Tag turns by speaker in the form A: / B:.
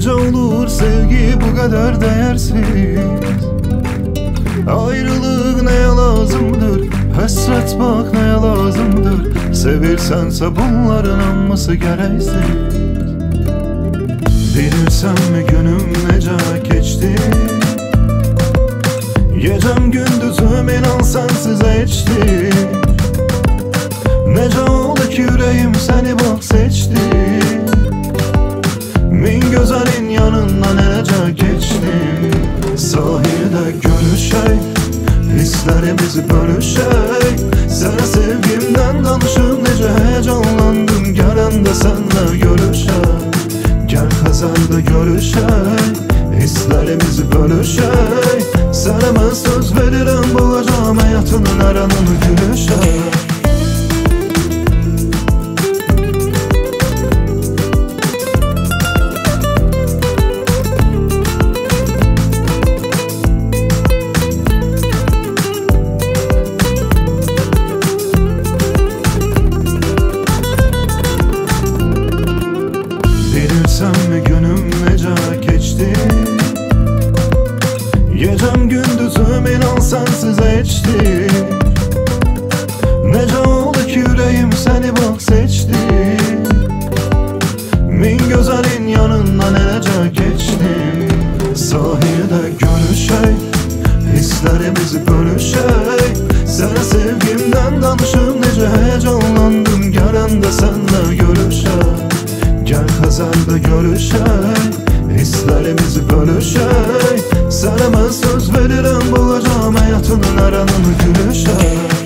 A: Nece olur sevgi bu kadar değersiz? Ayrılık neye lazımdır? Hasret bak neye lazımdır? Sevirsense bunların anması gereksiz. Bilirsen mi günüm nece geçti? Gecem gündüzüm inan sensiz geçti. Nece oldu ki yüreğim seni bak seçti. Min güzelin yanından nece geçtim. Sahilde görüşey, hislerimizi bölüşey. Sana sevgimden danışıp nece heyecanlandım. Gelen de senle görüşey. Gel Hazar'da görüşey, hislerimizi bölüşey. Sana ben söz veririm, bulacağım hayatının aranını gülüşey. Bilirsen mi günüm nece geçti? Gecem gündüzüm inan sensiz geçti. Nece oldu ki yüreğim seni bak seçti. Min güzelin yanından nece geçtim. Sahilde görüşey, hislerimizi bölüşey. Sana sevgimden danışıp nece heyecanlandım. Gelen de senle görüşey. Gel Hazar'da görüşey, hislerimizi bölüşey. Sana ben söz veririm, bulacağım hayatının aranını gülüşey.